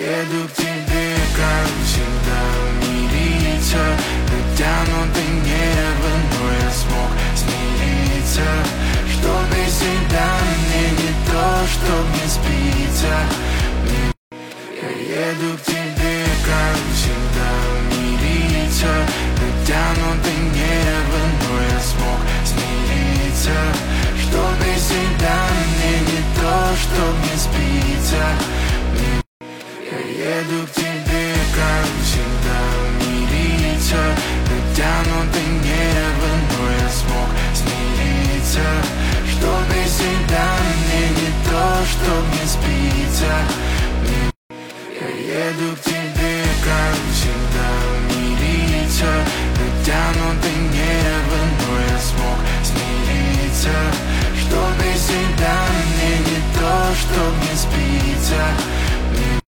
еду к тебе, как всегда, мириться. Натянутое небо, но я смог смириться. Что без тебя мне не то, что не спится. Я еду к тебе, как всегда, мириться. Натянутое небо, но я смог смириться. Что без тебя мне не то, что не спится. Я еду к тебе, как всегда, мириться. Натянутое небо, но я смог смириться. Что без тебя мне не то, что